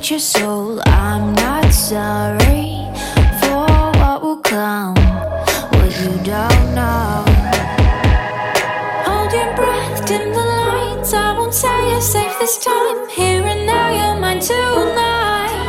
your soul. I'm not sorry for what will come, what you don't know. Hold your breath, dim the lights. I won't say you're safe this time. Here and now, you're mine tonight.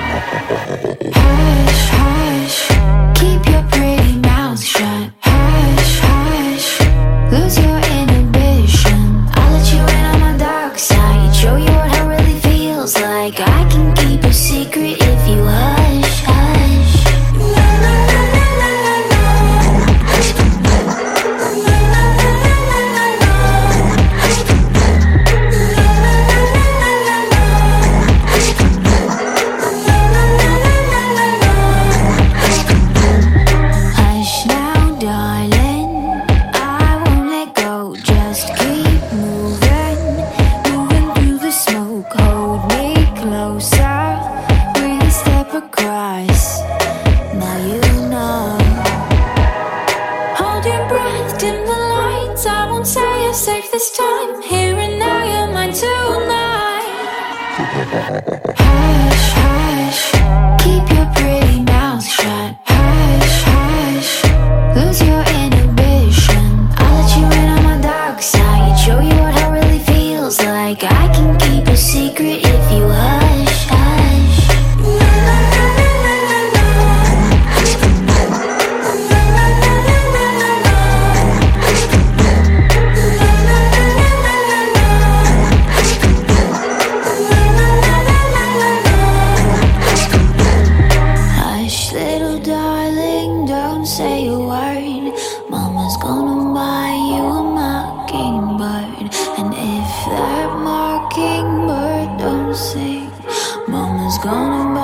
Hush, hush, keep your pretty mouth shut. Hush, hush, lose your inhibition. I'll let you in on my dark side, show you what hell really feels like. I can keep a secret if you hush, hush. Hush now, darling, I won't let go. Just keep moving, moving through the smoke. Hold me closer, we step across. Now you know. Hold your breath, dim the lights. I won't say you're safe this time. Here and now, you're mine tonight. Hush, hush, keep your pretty mouth shut. Hush, hush, lose your inhibition. I'll let you in on my dark side, show you what hell really feels like. I can keep a secret if you hush, hush. Hush, little darling, don't say a word. Mama's gonna buy you a mockingbird. And if that mockingbird don't sing, Mama's gonna